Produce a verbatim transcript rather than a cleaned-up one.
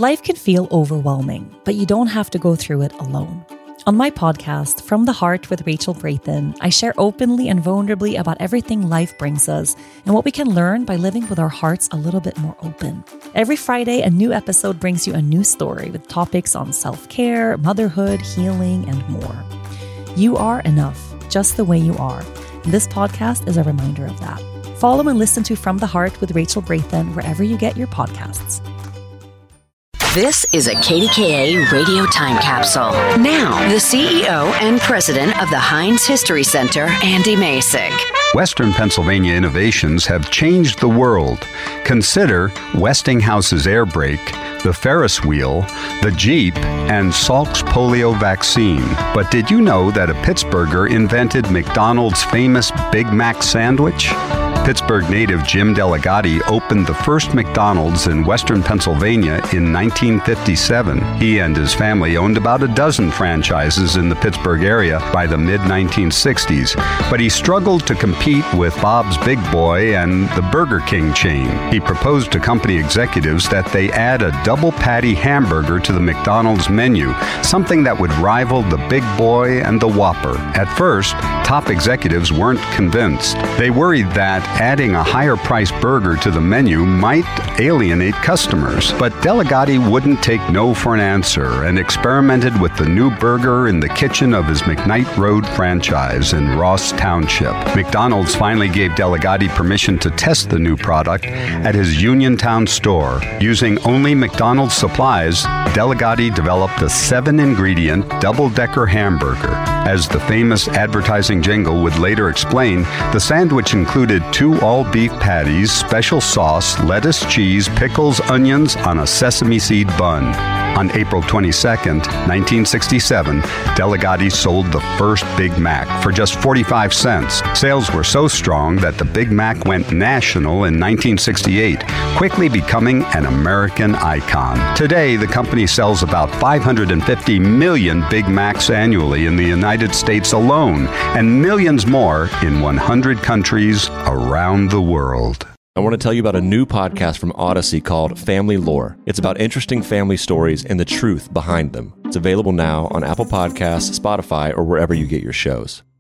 Life can feel overwhelming, but you don't have to go through it alone. On my podcast, From the Heart with Rachel Brathen, I share openly and vulnerably about everything life brings us and what we can learn by living with our hearts a little bit more open. Every Friday, a new episode brings you a new story with topics on self-care, motherhood, healing, and more. You are enough, just the way you are. And this podcast is a reminder of that. Follow and listen to From the Heart with Rachel Brathen wherever you get your podcasts. This is a K D K A radio time capsule. Now, the C E O and president of the Heinz History Center, Andy Masich. Western Pennsylvania innovations have changed the world. Consider Westinghouse's air brake, the Ferris wheel, the Jeep, and Salk's polio vaccine. But did you know that a Pittsburgher invented McDonald's famous Big Mac sandwich? Pittsburgh native Jim Delegati opened the first McDonald's in Western Pennsylvania in nineteen fifty-seven. He and his family owned about a dozen franchises in the Pittsburgh area by the mid nineteen sixties, but he struggled to compete with Bob's Big Boy and the Burger King chain. He proposed to company executives that they add a double patty hamburger to the McDonald's menu, something that would rival the Big Boy and the Whopper. At first, top executives weren't convinced. They worried that adding a higher-priced burger to the menu might alienate customers. But Delegati wouldn't take no for an answer and experimented with the new burger in the kitchen of his McKnight Road franchise in Ross Township. McDonald's finally gave Delegati permission to test the new product at his Uniontown store. Using only McDonald's supplies, Delegati developed a seven-ingredient double-decker hamburger. As the famous advertising jingle would later explain, the sandwich included two all-beef patties, special sauce, lettuce, cheese, pickles, onions on a sesame seed bun. On April twenty-second, nineteen sixty-seven, Delegati sold the first Big Mac for just forty-five cents. Sales were so strong that the Big Mac went national in nineteen sixty-eight, quickly becoming an American icon. Today, the company sells about five hundred fifty million Big Macs annually in the United States alone, and millions more in one hundred countries around the world. I want to tell you about a new podcast from Odyssey called Family Lore. It's about interesting family stories and the truth behind them. It's available now on Apple Podcasts, Spotify, or wherever you get your shows.